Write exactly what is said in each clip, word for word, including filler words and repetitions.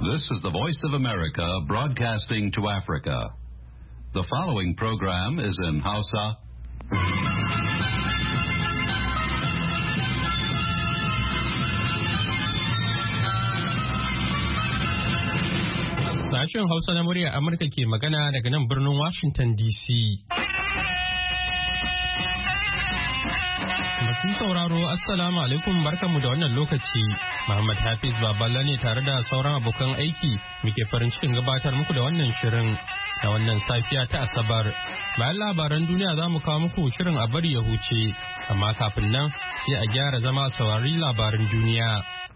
This is the Voice of America broadcasting to Africa. The following program is in Hausa. Sashen Hausa na murya Amurka ke magana daga nan birnin Washington D C. Masu sauraro Assalamu alaikum barkanmu da wannan lokaci. Muhammad Hafiz Baballa ne tare da sauran abokan aiki muke farin cikin gabatar muku da wannan shirin da wannan safiya ta Asabar. Bayan labaran duniya za mu kawo muku shirin a bari ya huce, amma kafin nan sai a gyara zama a saurari labaran duniya.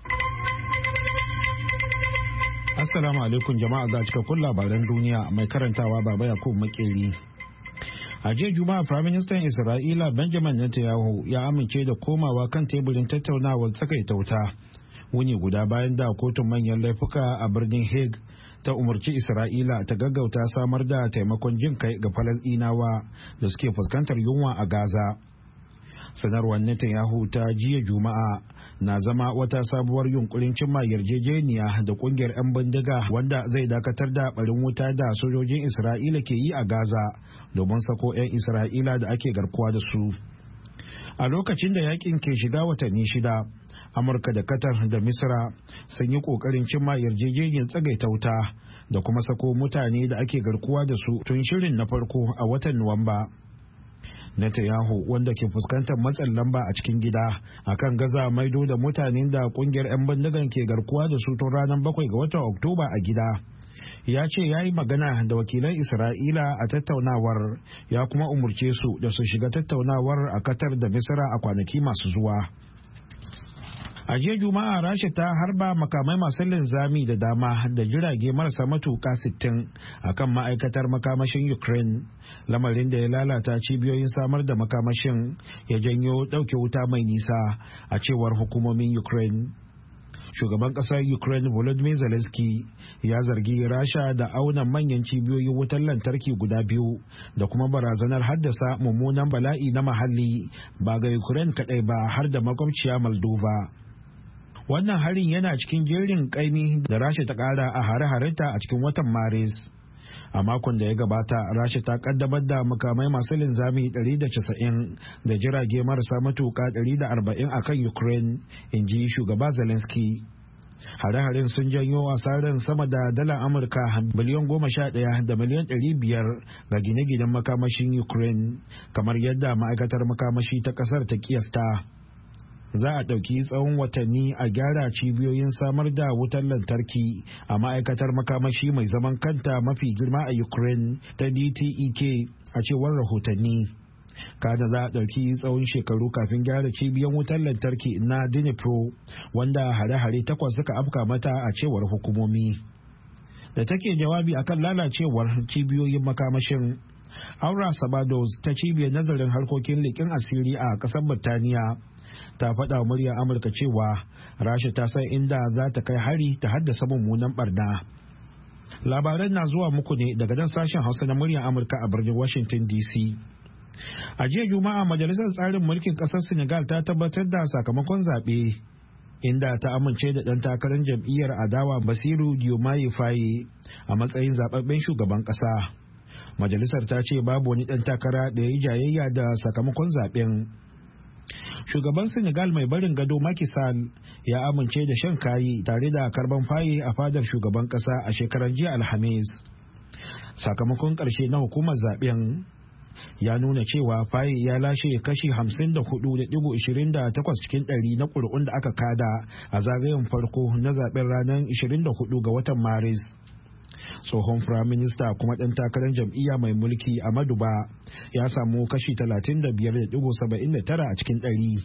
Assalamu alaikum jama'a ga cikakkun labaran duniya mai karantawa Baba Yakubu Makeri. A jiya Juma'a Prime Minister Isra'ila Benjamin Netanyahu ya amince da komawa kan teburin tattaunawar tsakaita wuta wuni guda bayan da kotun manyan laifuka a birnin Hague ta umarci Isra'ila ta gaggauta samar da taimakon jin kai ga Falasɗinawa da suke fuskantar yunwa a Gaza. Sanarwar Netanyahu ta jiya Juma'a na zama wata sabuwar yunkurin cimma yarjejeniya da kungiyar 'yan bindiga wanda zai dakatar da barin wuta da sojojin Isra'ila ke yi a Gaza domin sako 'yan Isra'ila da ake garkuwa da su. A lokacin da yakin ke shiga watanni shida, Amurka da Qatar da Misra sun yi kokarin cimma yarjejeniyar tsagaita wuta da kuma sako mutane da ake garkuwa da su tun shirin na farko a watan Nuwamba. Netanyahu wanda ke fuskantar matsin lamba a cikin gida akan gaza maido da mutanen da kungiyar 'yan bindigan ke garkuwa da su tun ranar bakwai ga watan Oktoba a gida. Ya ce ya yi magana da wakilan Isra'ila a tattaunawar, ya kuma umurce su da su shiga tattaunawar a Qatar da Misra a kwanaki masu zuwa. A jiya Juma'a Rasha ta harba makamai masu linzami da dama da jirage marasa matuka sittin akan ma'aikatar makamashin Ukraine, lamarin da ya lalata cibiyoyin samar da makamashin ya janyo ɗauke wuta mai nisa a cewar hukumomin Ukraine. Shugaban ƙasar Ukraine Volodymyr Zelensky ya zargi Rasha da auna manyan cibiyoyin wutar lantarki guda biyu da kuma barazanar haddasa mummunan bala'i na muhalli ba ga Ukraine kaɗai ba har da makwabciya Moldova. Wannan harin yana cikin jerin kaimi da Rasha ta kara a hare-harenta a cikin watan Maris. A makon da ya gabata, Rasha ta kaddamar da makamai masu linzami ɗari da casa'in da jirage marasa matuka ɗari da arba'in a kan Ukraine, in ji shugaba Zelensky. Hare-haren sun janyo asarar sama da dalar Amurka biliyan goma sha ɗaya da miliyan ɗari biyar ga gine-ginen makamashin Ukraine, kamar yadda ma'aikatar makamashi ta ƙasar ta kiyasta. Za a ɗauki tsawon watanni a gyara cibiyoyin samar da wutar lantarki a ma'aikatar makamashi mai zaman kanta mafi girma a Ukraine ta D T E K a cewar rahotanni. Kada za a ɗauki tsawon shekaru kafin gyara cibiyan wutar lantarki na Dnipro wanda hare-hare takwas suka afka mata a cewar hukumomi. Da take jawabi akan lalacewar cibiyoyin makamashin, Aura Sabados ta cibiyar nazarin harkokin leƙen asiri a ƙasar Birtaniya ta faɗa murya Amurka cewa Rasha ta san inda za ta kai hari ta haddasa mummunan barna. Labaran na zuwa muku ne daga nan sashen Hausa na murya Amurka a birnin Washington D C. A jiya Juma'a Majalisar Tsarin Mulkin Ƙasar Senegal ta tabbatar da sakamakon zaɓe, inda ta amince da ɗan takarar jam'iyyar adawa Basiru Diomaye Faye a matsayin zaɓaɓɓen shugaban ƙasa. Majalisar ta ce babu wani ɗan takara da ya yi jayayya da sakamakon zaɓen. Shugaban Senegal mai barin gado Macky Sall ya amince da shan kayi tare da karban faye a fadar shugaban kasa a shekarar jiya Alhamis. Sakamakon ƙarshe na hukumar zaben ya nuna cewa faye ya lashe kashi hamsin da hudu da digo ishirin da takwas cikin ɗari na ƙuri'un da aka kada a zagayen farko na zaben ranar ishirin da hudu ga watan Maris. Tsohon firaminista kuma ɗan takarar jam'iyya mai mulki Amadu Ba ya samu kashi talatin da biyar da digo saba'in da tara a cikin ɗari.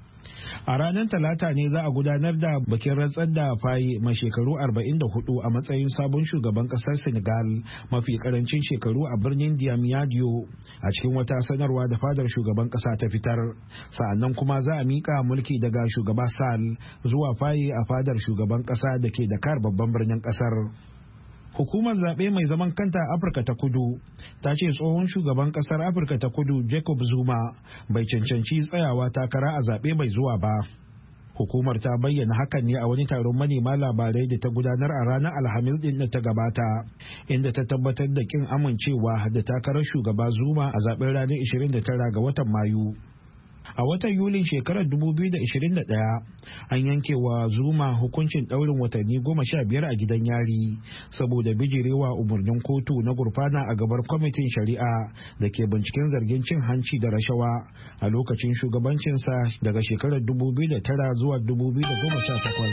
A ranar Talata ne za a gudanar da bikin rantsar da Faye mai shekaru arba'in da hudu a matsayin sabon shugaban ƙasar Senegal mafi karancin shekaru a birnin Diamniadio a cikin wata sanarwa da fadar shugaban ƙasa ta fitar. Sa'annan kuma za a miƙa mulki daga shugaba Sall zuwa Faye a fadar shugaban ƙasa da ke Dakar babban birnin ƙasar. Hukumar zaɓe mai zaman kanta a Afirka ta Kudu ta ce tsohon shugaban ƙasar Afirka ta Kudu Jacob Zuma bai cancanci tsayawa takara a zaɓe mai zuwa ba. Hukumar ta bayyana hakan ne a wani taron manema labarai da ta gudanar a ranar Alhamis din da ta gabata, inda ta tabbatar da kin amincewa da takarar shugaba Zuma a zaben ranar ishirin da tara ga watan Mayu. A watan Yulin shekarar dubu biyu da ishirin da ɗaya an yanke wa Zuma hukuncin ɗaurin watanni goma sha biyar a gidan yari saboda bijirewa umarnin kotu na gurfana a gabar kwamitin shari'a da ke binciken zargin cin hanci da rashawa a lokacin shugabancinsa daga shekarar dubu biyu da tara zuwa dubu biyu da goma sha takwas.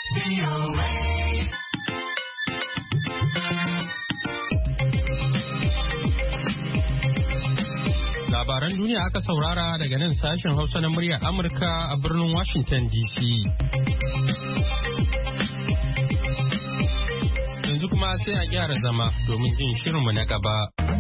Labaran duniya aka saurara daga nan sashen Hausa na muryar Amurka a birnin Washington D C. Yanzu kuma sai a gyara zama domin jin shirinmu na gaba.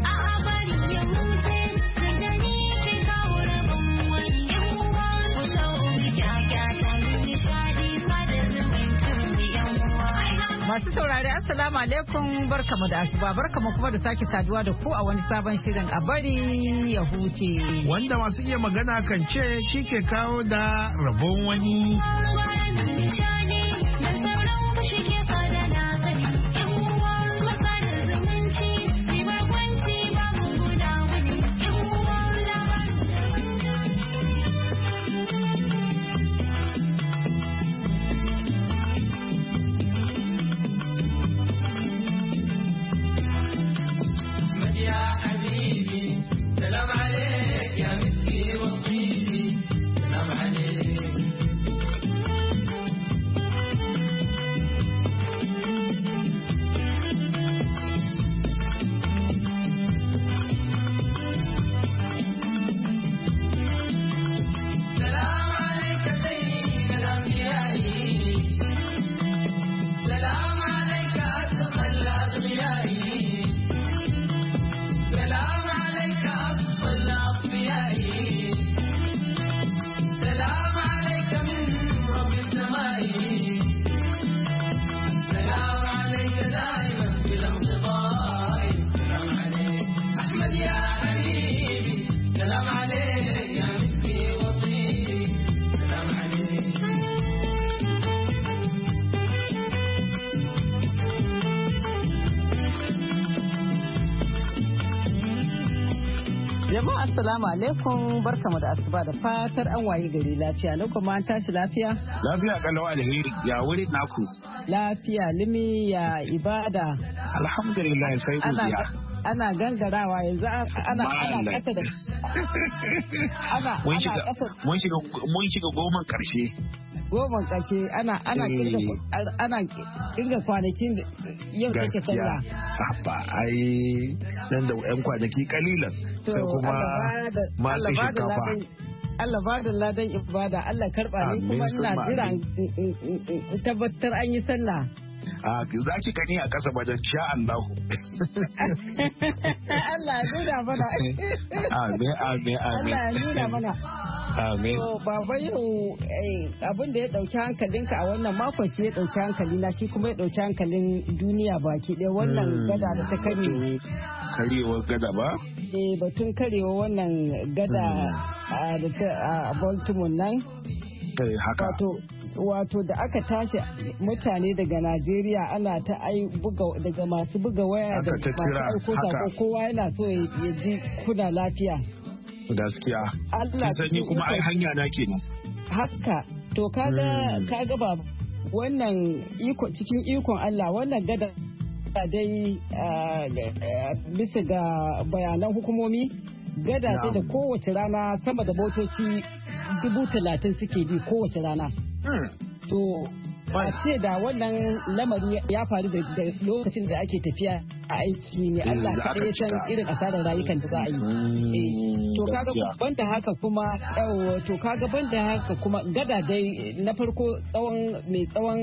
Masu saurari Assalamu alaikum barkamu da asuba barkamu kuma da sake saduwa da ku a wani sabon shirin a bari ya huce. Wanda masu iya magana kan ce shi ke kawo da rabon wani. Jama'a assalamu alaikum barkamu da asuba da fatar an waye gari lafiya na kuma an tashi lafiya? Lafiya kalau alheri ya wuri naku. Lafiya limi ya ibada. Alhamdulillah sai godiya. Ana gangarawa yanzu ana ana kasa da ana mun shiga mun shiga mun shiga goma karshe. Goma karshe ana ana kirga ana kirga kwanakin yau take sallah. Ba ai nan da yan kwanaki kalilan sai kuma masu shinkafa. Allah ba da ladan ibada Allah karba ni kuma ina jira tabbatar an yi sallah. A za ki gani a ƙasa wajen sha Allahu. Allah ya nuna mana. Amin amin amin. Allah ya nuna mana. Amin. To baba yau abin da ya ɗauki hankalinka a wannan makon shi ya ɗauki hankali na shi kuma ya ɗauki hankalin duniya baki ɗaya wannan gada da ta kare. Karewar gada ba? Eh batun karewa wannan gada da ta a Baltimore nan. Haka. Wato da aka tashi mutane daga Najeriya ana ta ai buga daga masu buga waya da masu aiko sako kowa yana so ya ji kuna lafiya. Gaskiya. Allah sani kuma ai hanya na kenan. Haka to kaga kaga ba wannan iko cikin ikon Allah wannan gada dai bisa ga bayanan hukumomi gada ce da kowace rana sama da motoci dubu talatin suke bi kowace rana. To ba ce da wannan lamari ya faru da lokacin da ake tafiya a aiki ne Allah kaɗai ya san irin asarar rayukan da za a yi. To kaga banda haka kuma to kaga banda haka kuma gada dai na farko tsawon mai tsawon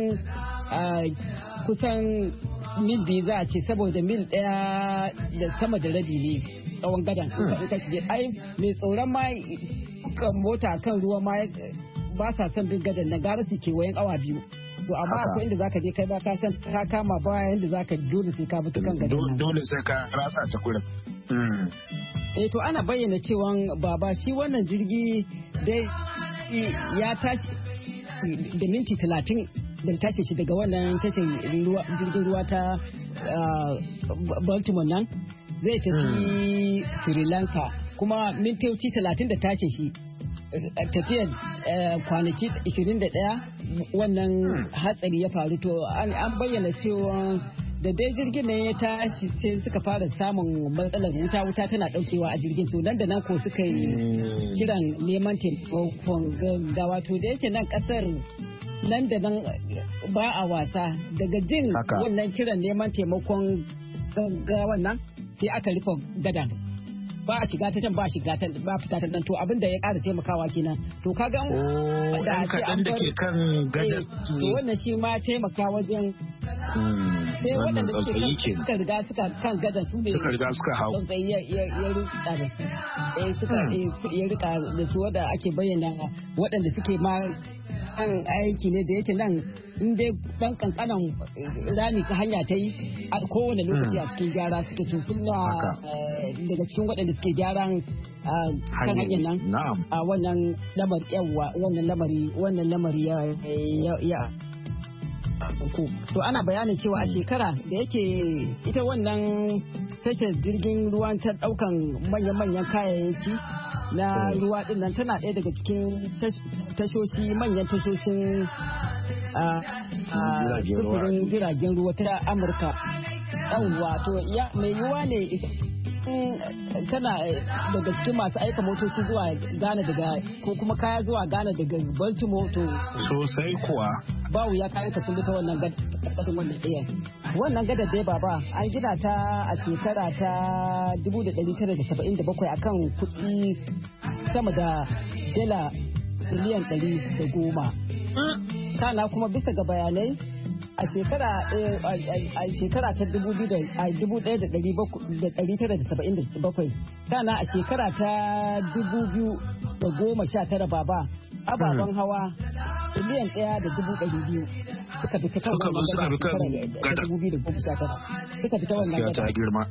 kusan mil biyu za a ce saboda mil ɗaya da sama da rabi ne tsawon gadan. Ai mai tsoron ma kan mota kan ruwa ma ba sa son bin gadan na gara su kewayen awa biyu. To amma akwai inda zaka je kai ba ka san ka kama baya inda zaka dole sai ka bi kan gadan. Dole sai ka ratsa ta kurin. Eh to ana bayyana cewa baba shi wannan jirgi dai ya tashi da minti talatin da tashi shi daga wannan tashin jirgin ruwa ta Baltimore nan zai tafi Sri Lanka kuma mintoci talatin da tashi shi tafiyar kwanaki ishirin da ɗaya wannan hatsari ya faru to an bayyana cewa da dai jirgin ne ya tashi sai suka fara samun matsalar wuta wuta tana daukewa a jirgin to nan da nan ko suka yi kiran neman taimakon gaggawa to da yake nan kasar nan da nan ba a wasa daga jin wannan kiran neman taimakon gaggawa nan sai aka rufe gadan ba a shiga ta can ba shiga ta ba fita ta nan to abin da ya ƙara taimakawa kenan to kaga da kadan da ke kan gadan to wannan shi ma taimaka wajen sai wannan tsautsayi ke suka riga suka kan gadan su ne suka riga suka hau tsautsayi ya ya rika da su eh suka ya rika da su wanda ake bayyana waɗanda suke ma kan aiki ne da yake nan in dai dan kankanan rami ka hanya ta yi a kowane lokaci a cikin gyara suke to suna daga cikin waɗanda suke gyaran kan hanyar nan a wannan lamari yawa wannan lamari wannan lamari ya ya to ana bayanin cewa a shekara da yake ita wannan tashar jirgin ruwan ta daukan manyan-manyan kayayyaki na ruwa din nan tana ɗaya daga cikin tashoshi manyan tashoshin sufurin jiragen ruwa ta Amurka. Yawwa to ya mai yiwuwa ne tana daga cikin masu aika motoci zuwa Ghana daga ko kuma kaya zuwa Ghana daga Baltimore to sosai kuwa bawu ya kayan sun bi ta wannan gadar wannan ɗaya. Wannan gadar dai baba an gina ta a shekara ta dubu da ɗari tara da saba'in da bakwai akan kuɗi sama da dala miliyan ɗari da goma. Kana kuma bisa ga bayanai a shekara a shekara ta dubu biyu da dubu ɗaya da ɗari tara da saba'in da bakwai. Kana a shekara ta dubu biyu da goma sha tara baba ababen hawa miliyan ɗaya da dubu ɗari biyu suka fita kan wannan gada ta dubu biyu da goma sha tara suka fita wannan gada ta girma.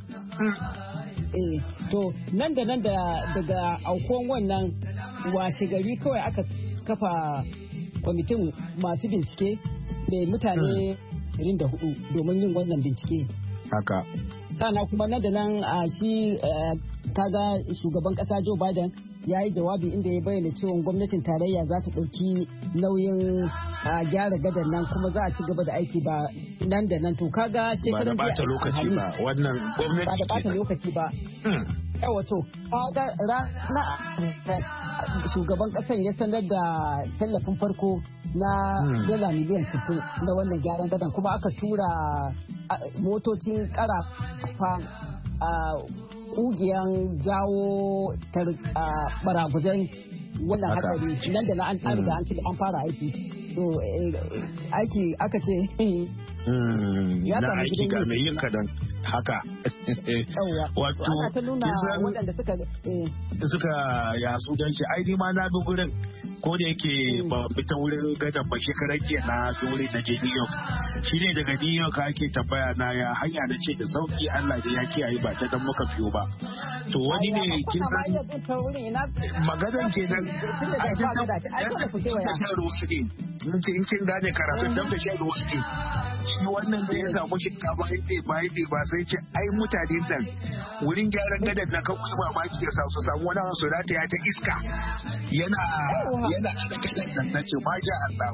Eh to nan da nan da daga aukuwan wannan washe gari kawai aka kafa kwamitin masu bincike da mutane ashirin da hudu domin yin wannan bincike. Haka. Sana kuma nan da nan a shi kaga shugaban kasa Joe Biden ya yi jawabi inda ya bayyana cewa gwamnatin tarayya za ta ɗauki nauyin gyara gadar nan kuma za a ci gaba da aiki ba nan da nan to kaga shekaran ba da bata lokaci ba wannan gwamnati ba da bata lokaci ba yawa to kaga rana shugaban kasan ya sanar da tallafin farko na dala miliyan sittin na wannan gyaran gadan kuma aka tura motocin karafa kugiyan jawo baraguzan wannan hatsari nan da na an riga an ci an fara aiki to aiki aka ce ya na aiki ga mai yin kadan haka wato ta nuna waɗanda suka suka yasu don shi ai ma na bi gurin ko da yake ba fita wurin gadan ba shekarar ke na fi wurin na je New York shi ne daga New York ake tambaya na ya hanya na ce da sauki Allah da ya kiyaye ba ta dan muka fiyo ba to wani ne kin san magadan ke nan ai ta ta shan ruwa ne in kin gane karatu dan da shan ruwa ne shi wannan da ya samu shinkafa ya ce ba ya ce ba sai ce ai mutane nan wurin gyaran gadan na kan kusa mamaki ya sa su samu wani su rata ya ta iska yana yana da gadan nan na ce ma sha Allah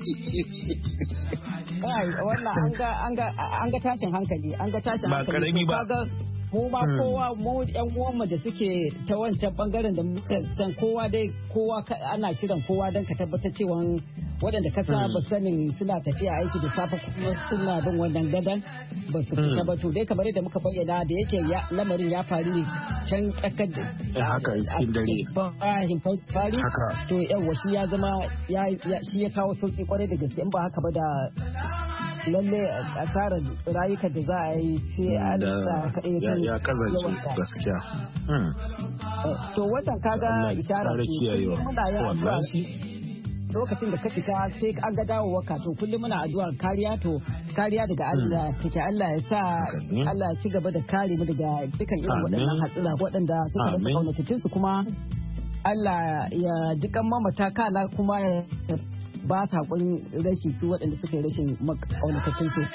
wannan an ga an ga an ga tashin hankali an ga tashin hankali ba karami ba mu ma kowa mu yan uwanmu da suke ta wancan bangaren da muka san kowa dai kowa ana kiran kowa don ka tabbatar cewa waɗanda ka saba sanin suna tafiya aiki da safe kuma suna bin wannan gadan ba su fita ba to dai kamar yadda muka bayyana da yake lamarin ya faru ne can tsakar da haka cikin dare bahin fari to yawa shi ya zama shi ya kawo sauki kwarai da gaske in ba haka ba da lalle asarar rayuka da za a yi sai an da ya kazance gaskiya to wannan kaga ishara ce muna yin addu'a lokacin da ka fita sai an ga dawowa ka to kullum muna addu'ar kariya to kariya daga Allah take Allah ya sa Allah ya ci gaba da kare mu daga dukkan irin waɗannan hatsira waɗanda suka rasa kaunatattun su kuma Allah ya jikan mamata kana kuma ya ba ta hakurin rashi su waɗanda suka yi rashin makaunakacin su.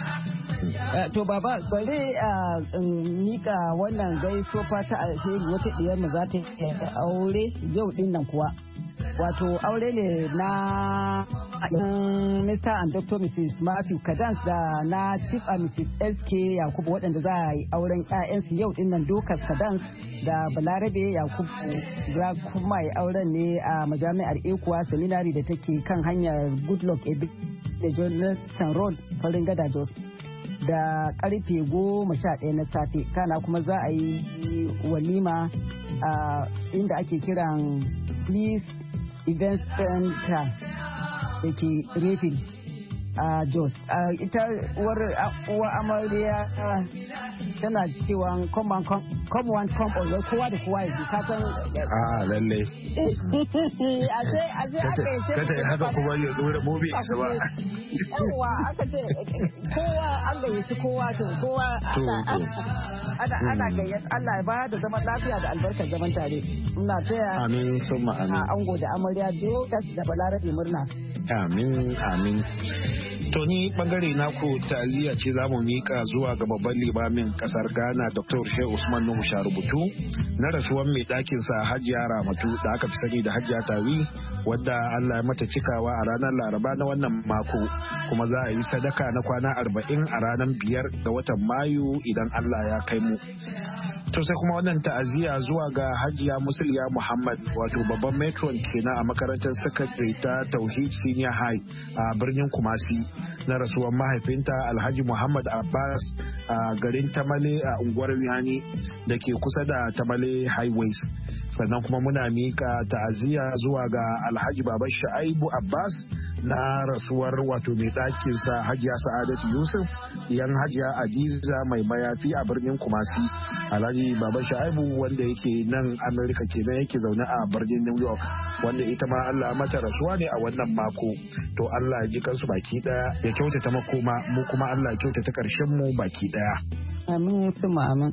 To baba bari a mika wannan gaisuwa fata alheri wata diyar mu za ta yi aure yau din nan kuwa. Wato aure ne na Mister and Doctor Missus Matthew Kadans da na Chief and Missus S K Yakubu waɗanda za a yi auren ƴaƴansu yau din nan Dokas Kadans da Balarabe Yakubu za kuma yi auren ne a majami'ar Ekuwa Seminary da take kan hanyar Goodluck Ebik da Jonathan Road farin gada Jos da karfe goma sha ɗaya na safe kana kuma za a yi walima a inda ake kiran Please Event Center da ke Refin a Jos. Ita uwar amarya tana cewa come one come all kowa da kowa ya ka san a lalle a sai a sai aka yi sai haka kuma ya zo da mobi isa ba yawa aka ce kowa an gayyaci kowa to kowa ana ana gayyata Allah ya ba da zaman lafiya da albarkar zaman tare ina taya amin summa amin ango da amarya Dokas da Balarabe murna amin amin. To ni bangare naku ta'aziyya ce za mu mika zuwa ga babban limamin kasar Ghana Doctor Shehu Usman Nuhu Sharubutu na rasuwan mai ɗakin sa Hajiya Ramatu da aka fi sani da Hajiya Tawi wadda Allah ya mata cikawa a ranar Laraba na wannan mako kuma za a yi sadaka na kwana arba'in a ranar biyar ga watan Mayu idan Allah ya kai mu. To sai kuma wannan ta'aziyya zuwa ga Hajiya Musliya Muhammad wato babban matron kenan a makarantar secondary ta Tauhid Senior High a birnin Kumasi na rasuwar mahaifinta Alhaji Muhammad Abbas a garin Tamale a unguwar Wihani da ke kusa da Tamale Highways. Sannan kuma muna mika ta'aziyya zuwa ga Alhaji Baban Shaibu Abbas na rasuwar wato mai ɗakinsa Hajiya Sa'adatu Yusuf yan Hajiya Adiza mai mayafi a birnin Kumasi. Alhaji Baban Shaibu wanda yake nan Amerika kenan yake zaune a birnin New York wanda ita ma Allah mata rasuwa ne a wannan mako. To Allah ya ji kansu baki daya ya kyautata makoma mu kuma Allah ya kyautata karshen mu baki daya. Amin suma amin.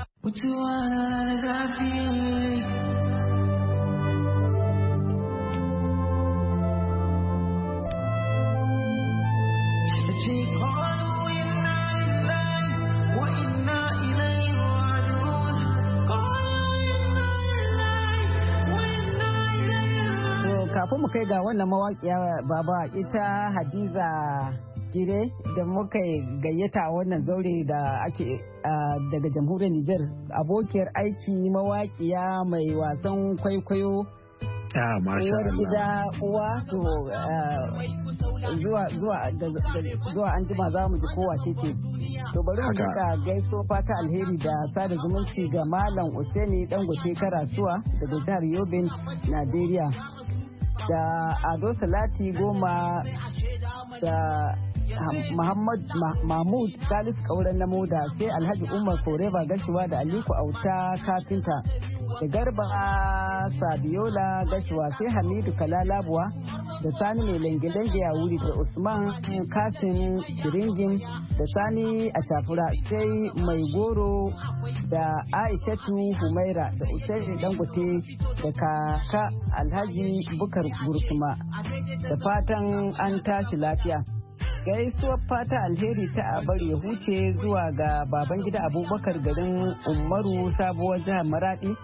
Kafin mu kai ga wannan mawaƙiya baba ita Hadiza Gire da muka gayyata wannan zaure da ake daga jamhuriyar Nijar abokiyar aiki mawaƙiya mai wasan kwaikwayo Ah, masha uwar Allah. gida uwa to zuwa zuwa zuwa an jima za mu ji kowa ce ce to bari mu ka gaiso fata alheri da sada zumunci ga Malam Usaini Dangote Karasuwa daga jihar Yobin Najeriya da Ado Salati Goma da Muhammad Mahmud Salis Kauran Namoda sai Alhaji Umar Koreba Gashuwa da Aliko Auta Kafinta da Garba Sabiola Gashuwa sai Hamidu Kalalabuwa da Sani mai lange-lange a wuri da Usman Kasim Kiringin da Sani a Shafura sai Mai Goro da Aishatu Humaira da Usaini Dangote da Kaka Alhaji Bukar Gursuma da fatan an tashi lafiya. Gaisuwar fata alheri ta abar ya huce zuwa ga baban gida Abubakar garin Umaru sabuwar jihar Maradi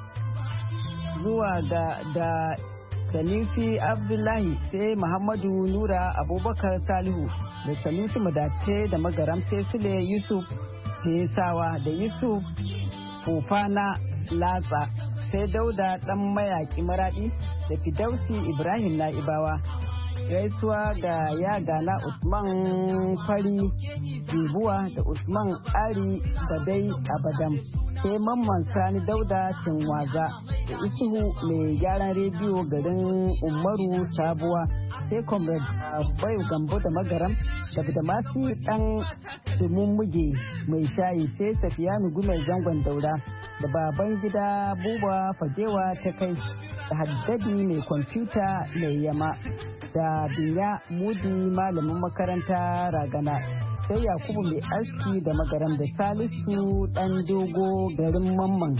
zuwa ga da Sanusi Abdullahi sai Muhammadu Nura Abubakar Salihu da Sanusi Madatte da Magaram sai Sule Yusuf Tesawa da Yusuf Fofana Latsa sai Dauda dan mayaki Maradi da Fidausi Ibrahim Na'ibawa. Gaisuwa ga ya gana Usman Fari Jibuwa da Usman Ari Badai Abadam sai Mamman Sani Dauda Cinwaza da Isuhu mai gyaran rediyo garin Umaru Sabuwa sai Comrade Bayu Gambo da Magaram da Badamasi dan Sumummuge mai shayi sai Safiyanu Gumel Zangon Daura da baban gida Buba Fajewa ta kai da Haddadi mai kwamfuta mai yama da biya mudi malamin makaranta Ragana sai Yakubu mai aski da Magaram da Salisu dan dogo garin Mamman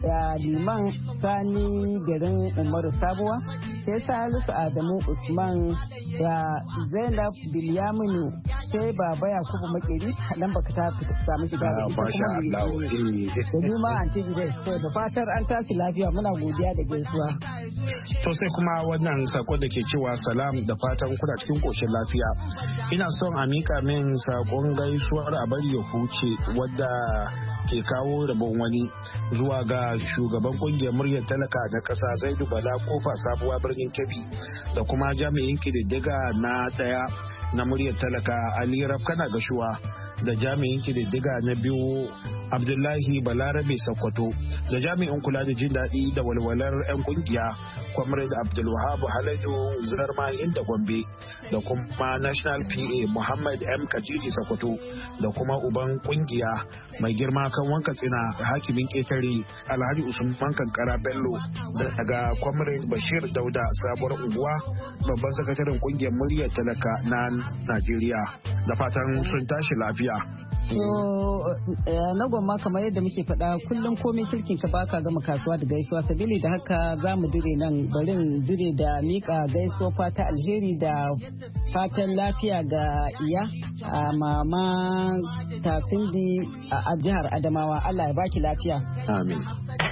da liman Sani garin Umaru Sabuwa, sai Salisu Adamu Usman da Zainab Bilyaminu, sai Baba Yakubu Makeri nan baka ta samu shiga da da Juma Anti Gidai. To da fatar an tashi lafiya, muna godiya da gaisuwa. To sai kuma wannan sako da ke cewa salam da fatan kuna cikin koshin lafiya. Ina son a mika min sakon gaisuwar a bari ya huce wadda ke kawo rabon wani zuwa ga shugaban kungiyar muryar talaka na kasa Zaidu Bala Kofa Sabuwa birnin Kebbi da kuma jami'in kididdiga na daya na muryar talaka Ali Rafkana Gashuwa da jami'in kididdiga na biyu Abdullahi Balarabe Sokoto da jami'in kula da jin daɗi da walwalar 'yan kungiya Comrade Abdulwahab Haladu Zarma inda Gombe da kuma National P A Muhammad M Kajiji Sokoto da kuma uban kungiya mai girma kan wanka tsina hakimin ƙetare Alhaji Usman Kankara Bello daga Comrade Bashir Dauda sabuwar unguwa babban sakataren kungiyar muryar talaka na Najeriya da fatan sun tashi lafiya. Na gwamma kamar yadda muke faɗa kullum komai kirkin ka baka gama kasuwa da gaisuwa, sabili da haka za mu dire nan barin dire da mika gaisuwa fata alheri da fatan lafiya ga iya a mama Tafindi a jihar Adamawa. Allah ya baki lafiya. Amin.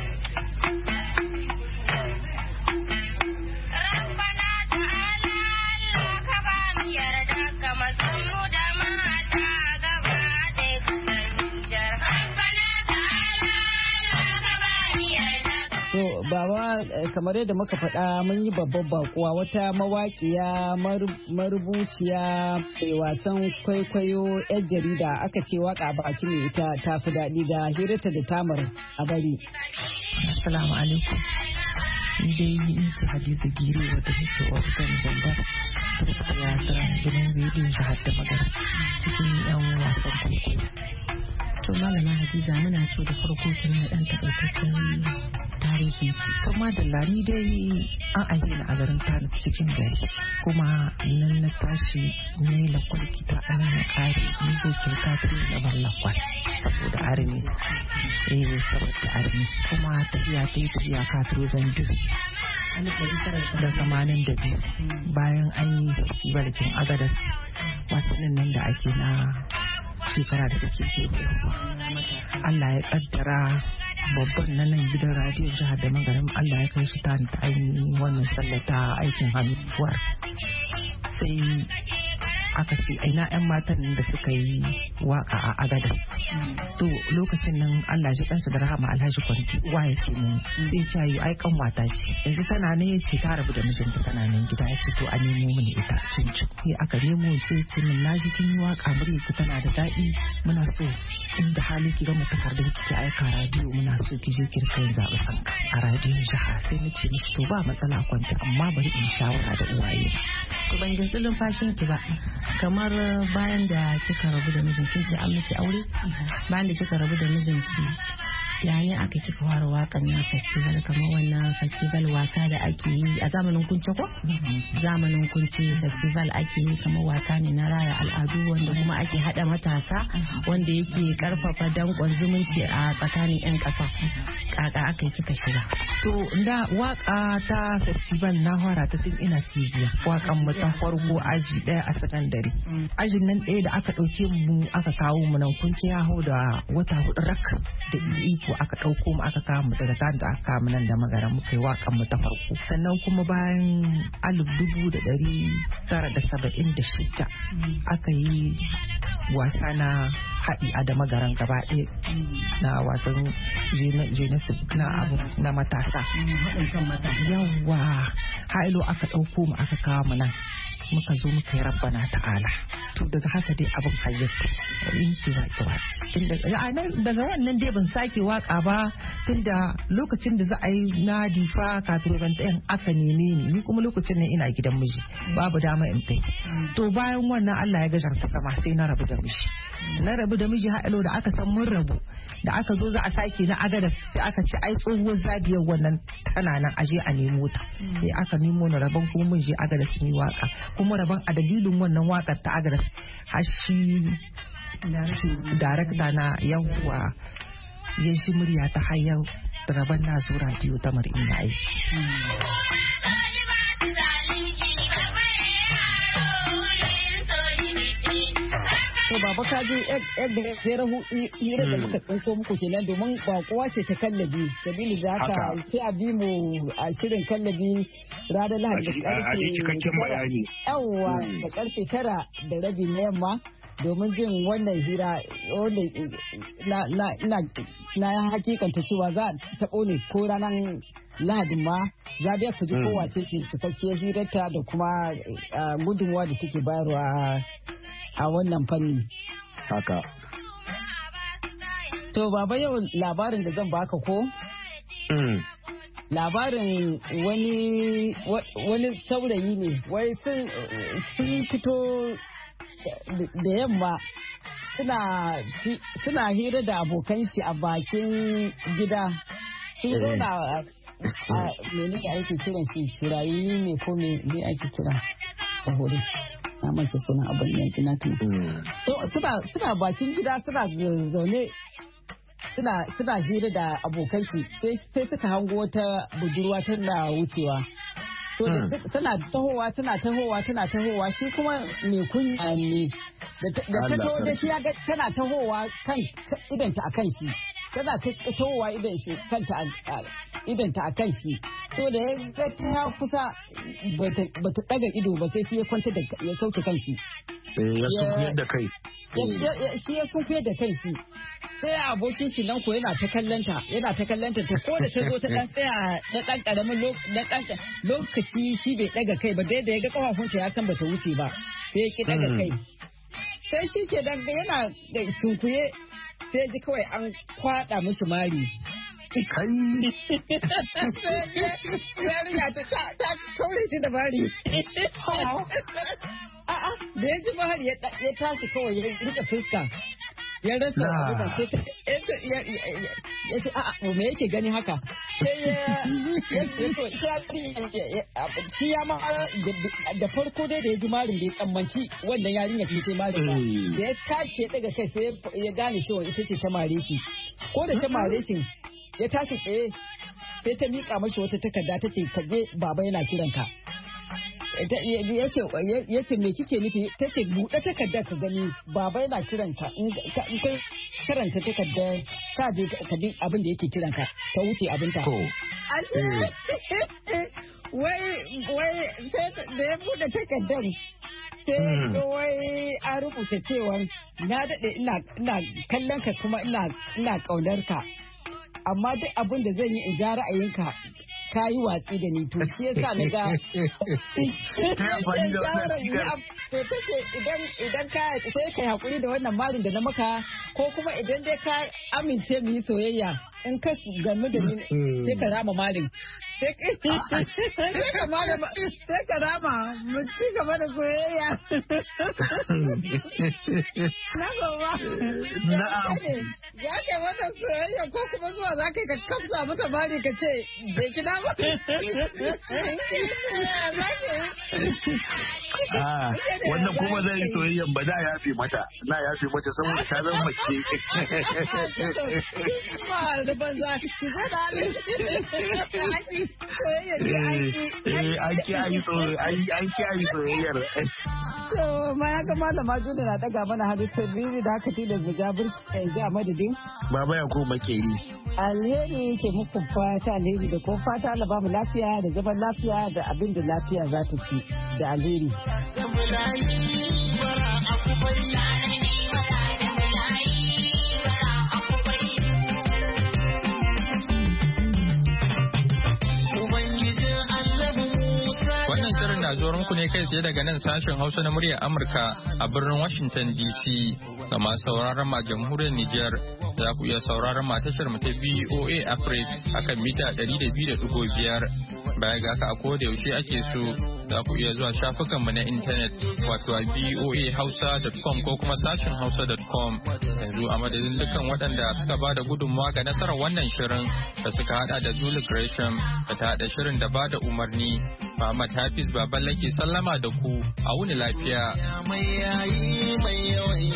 Baba, kamar yadda muka faɗa mun yi babban bakuwa wata mawaƙiya marubuciya mai wasan kwaikwayo 'yan jarida aka ce waka baki mai ita ta fi daɗi ga hirarta da tamar a bari. Assalamu alaikum. Ni dai ni ce Hadiza Gire wadda nake wasan zambar turkuta ya tsara gidan rediyon jihar da magana cikin 'yan wasan kwaikwayo. To malama Hadiza muna so da farko kina ɗan takaitaccen tarihi to madalla ni dai an aihe ni a garin Tano cikin gari kuma nan na tashi ne lakwal kita ana na kare ni ko kyauta ta na ban lakwal saboda armi eh saboda armi kuma tafiya ta yi tafiya ka turo zandu da zamanin da biyu bayan an yi festivalin Agadas wasannin nan da ake na shekara da take ke Allah ya kaddara babban na nan gidan radiyon jihar da magarin Allah ya kai shi ta ainihin wannan sallata aikin hannuwar sai aka ce aina 'yan matan da suka yi waka a agada to lokacin nan Allah ji kansu da rahama Alhaji Kwanti uwa ya ce mun sai ce yi ai kan wata ce yanzu tana ne yace ta rabu da mijinta tana nan gida ya ce to a nemo mini ita cinci sai aka nemo sai ce min na ji kin yi waka murya ki tana da daɗi muna so inda hali ki ga mu takardun ki aika radiyo muna so ki je ki kai zaɓi sanka a radiyon jiha sai na ce mishi to ba matsala Kwanti amma bari in shawara da uwaye to ban ji tsilin fashin ki ba kamar bayan da kika rabu da mijinki ki an miki aure bayan da kika rabu da mijinki yayin aka kika fara wakan na festival kamar wannan festival wasa da ake yi a zamanin kunce ko zamanin kunce festival ake yi kamar wasa ne na raya al'adu wanda kuma ake hada matasa wanda yake karfafa dankon zumunci a tsakanin yan kasa kaka aka yi kika shiga to da waka ta festival na fara ta tun ina cibiya wakan mu ta farko aji daya a sakandare ajin nan daya da aka dauke mu aka kawo mu nan kunce ya hau da wata hudu rak da iko aka ɗauko mu aka kawo mu daga tare da aka kawo mu nan da magara muka yi waƙan mu ta farko sannan kuma bayan alif dubu da ɗari tara da saba'in da shida aka yi wasa na haɗi a da magaran gaba ɗaya na wasan jenesu na abu na matasa yawa hailo aka ɗauko mu aka kawo mu nan muka zo muka yi rabbana ta'ala to daga haka dai abin hayyata in ce ba ki wace daga wannan dai ban sake waka ba tunda lokacin da za a yi na difa katuroban ɗayan aka neme ni ni kuma lokacin nan ina gidan miji babu dama in tai to bayan wannan Allah ya gajarta sama sai na rabu da miji na rabu da miji haɗalo da aka san mun rabu da aka zo za a sake na agadas sai aka ce ai tsohuwar zabiyar wannan tana nan aje a nemo ta sai aka nemo na rabon kuma mun je agadas ni waka kuma rabon a dalilin wannan wakar ta agadas har shi darakta na yawwa ya shi murya ta hayar rabon na zo radio ta ina aiki. To baba ka ji yadda zai hira da muka tsinko muku kenan domin ba kowa ce ta kallabi sabili da haka sai a bi mu a shirin kallabi ranar Lahadi da karfe cikakken bayani. Yawwa da karfe tara da rabi na yamma domin jin wannan hira wanda na hakikanta cewa za a taɓo ne ko ranar Lahadin ma za biya ku ji kowace ce cikakkiyar hirarta da kuma gudunmuwa da take bayarwa a wannan fanni. Haka. To baba yau labarin da zan baka ko? Labarin wani wani saurayi ne wai sun fito da yamma suna hira da abokan shi a bakin gida. Sun zo na mene ake kiran shi shirayi ne ko me ake kira a hore. Na mace sunan abin yanki na tuna. Suna bakin gida suna zaune suna hira da abokan shi sai suka hango wata budurwa tana wucewa. Tana tahowa tana tahowa tana tahowa shi kuma mai kunya ne. Da ta taho da shi ya ga tana tahowa kan idanta a kan shi. Tana tahowa idan shi kanta idanta a kan shi. So da ya ga ta kusa bata daga ido ba sai shi ya kwanta da ya sauke kan shi. Ya sunkuyar da kai. Shi ya sunkuyar da kai shi. Sai abokin shi nan ko yana ta kallanta yana ta kallanta to ko da ta zo ta dan tsaya na dan karamin lokaci shi bai daga kai ba dai da ya ga kafafunta ya san bata wuce ba sai ya ki daga kai. Sai shi ke dan yana sunkuye sai ji kawai an kwada mishi mari. Kai. Yarinya ta ta kaure shi da mari. A'a da ya ji mari ya tashi kawai ya rike fuska. Ya rasa abu da sai ta ya ce a'a me yake gani haka? Sai ya shi ya ma da farko dai da ya ji marin bai tsammanci wannan yarinya ce ce marin ba. Da ya tashi ya daga kai sai ya gane cewa ita ce ta mare shi. Ko da ta mare shi ya tashi tsaye sai ta miƙa mashi wata takarda ta ce ka je baba yana kiran ka. Ya ce me kike nufi ta ce buɗe takardar ka gani baba yana kiran ka in ka karanta takardar ka je ka ji abin da yake kiran ka ta wuce abin ta. Wai wai sai da ya buɗe takardar sai wai an rubuta cewa na daɗe ina kallon ka kuma ina ƙaunar ka. Amma duk abin da zan yi in ja ra'ayinka ka yi watsi da ni to shi yasa na ga to take idan idan ka sai kai hakuri da wannan marin da na maka ko kuma idan dai ka amince mu yi soyayya in ka gamu da ni sai ka rama marin sai ka rama mu ci gaba da soyayya na gaba na'am ya ke mata soyayya ko kuma zuwa za ka kamsa mata mari ka ce bai kina ba wannan kuma zai soyayyan ba za a yafe mata na yafe mata saboda ta zama mace ba da banza ki ga da halin an ki ayi soyayyar. To ma ya ga malama Juna na daga mana hannu sabiri da haka tilas mu jabir yanzu a madadin. Baba ya ko makeri. Alheri ke muku fata alheri da ko fata Allah ba mu lafiya da zaman lafiya da abin da lafiya za ta ci da alheri. na zuwa muku ne kai tsaye daga nan sashen Hausa na muryar Amurka a birnin Washington D C. Ga masu sauraron ma jamhuriyar Nijar za ku iya sauraron ma tashar mu ta V O A Africa akan mita ɗari da biyu da ɗigo biyar. Baya ga haka a koda yaushe ake so za ku iya zuwa shafukan mu na intanet wato a v o a hausa dot com ko kuma sashen hausa dot com. Yanzu a madadin dukkan waɗanda suka ba da gudunmawa ga nasarar wannan shirin da suka hada da Julie Gresham da ta hada shirin da ba da umarni. Muhammad Hafiz Baballe ke sallama da ku a wuni lafiya.